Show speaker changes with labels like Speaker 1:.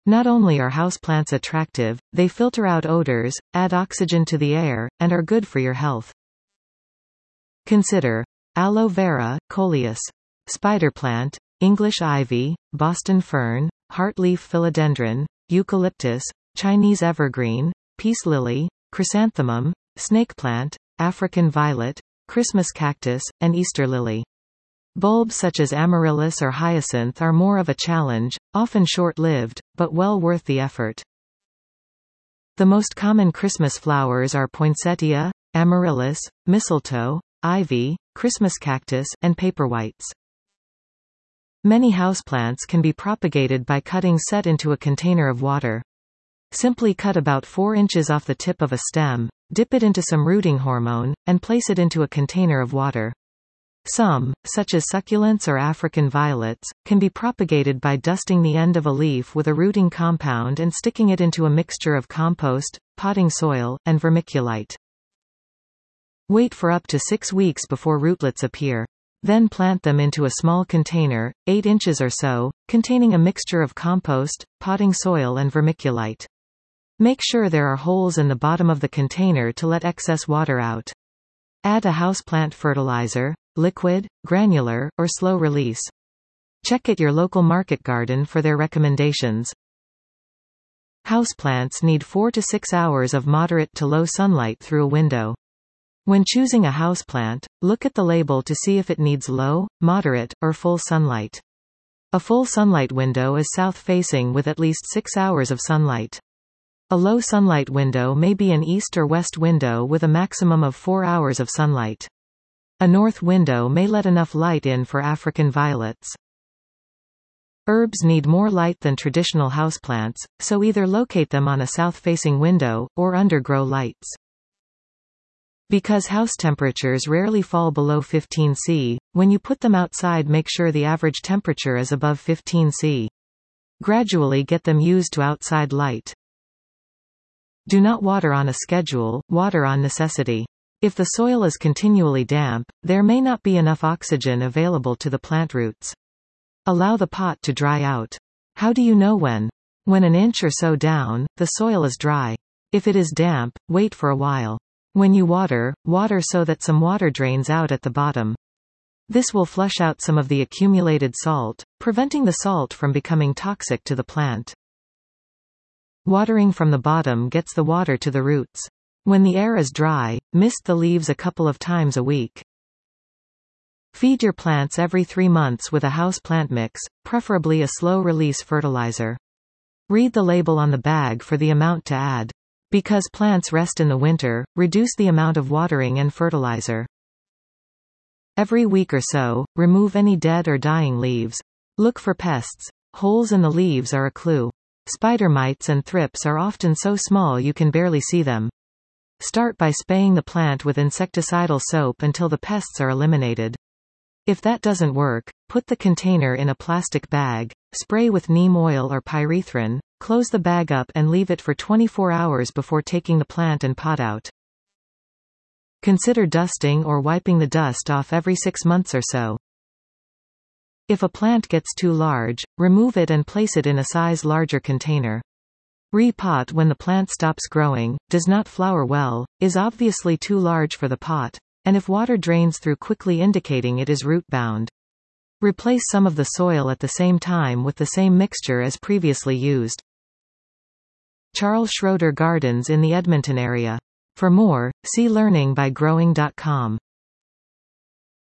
Speaker 1: Not only are houseplants attractive, they filter out odors, add oxygen to the air, and are good for your health. Consider aloe vera, coleus, spider plant, English ivy, Boston fern, heartleaf philodendron, eucalyptus, Chinese evergreen, peace lily, chrysanthemum, snake plant, African violet, Christmas cactus, and Easter lily. Bulbs such as amaryllis or hyacinth are more of a challenge, often short-lived, but well worth the effort. The most common Christmas flowers are poinsettia, amaryllis, mistletoe, ivy, Christmas cactus, and paperwhites. Many houseplants can be propagated by cutting set into a container of water. Simply cut about 4 inches off the tip of a stem, dip it into some rooting hormone, and place it into a container of water. Some, such as succulents or African violets, can be propagated by dusting the end of a leaf with a rooting compound and sticking it into a mixture of compost, potting soil, and vermiculite. Wait for up to 6 weeks before rootlets appear. Then plant them into a small container, 8 inches or so, containing a mixture of compost, potting soil and vermiculite. Make sure there are holes in the bottom of the container to let excess water out. Add a houseplant fertilizer, liquid, granular, or slow release. Check at your local market garden for their recommendations. Houseplants need 4 to 6 hours of moderate to low sunlight through a window. When choosing a houseplant, look at the label to see if it needs low, moderate, or full sunlight. A full sunlight window is south-facing with at least 6 hours of sunlight. A low sunlight window may be an east or west window with a maximum of 4 hours of sunlight. A north window may let enough light in for African violets. Herbs need more light than traditional houseplants, so either locate them on a south-facing window, or under grow lights. Because house temperatures rarely fall below 15 C, when you put them outside make sure the average temperature is above 15 C. Gradually get them used to outside light. Do not water on a schedule, water on necessity. If the soil is continually damp, there may not be enough oxygen available to the plant roots. Allow the pot to dry out. How do you know when? When an inch or so down, the soil is dry. If it is damp, wait for a while. When you water, water so that some water drains out at the bottom. This will flush out some of the accumulated salt, preventing the salt from becoming toxic to the plant. Watering from the bottom gets the water to the roots. When the air is dry, mist the leaves a couple of times a week. Feed your plants every 3 months with a house plant mix, preferably a slow-release fertilizer. Read the label on the bag for the amount to add. Because plants rest in the winter, reduce the amount of watering and fertilizer. Every week or so, remove any dead or dying leaves. Look for pests. Holes in the leaves are a clue. Spider mites and thrips are often so small you can barely see them. Start by spraying the plant with insecticidal soap until the pests are eliminated. If that doesn't work, put the container in a plastic bag, spray with neem oil or pyrethrin, close the bag up and leave it for 24 hours before taking the plant and pot out. Consider dusting or wiping the dust off every 6 months or so. If a plant gets too large, remove it and place it in a size larger container. Repot when the plant stops growing, does not flower well, is obviously too large for the pot, and if water drains through quickly indicating it is root-bound. Replace some of the soil at the same time with the same mixture as previously used. Charles Schroeder Gardens in the Edmonton area. For more, see learningbygrowing.com.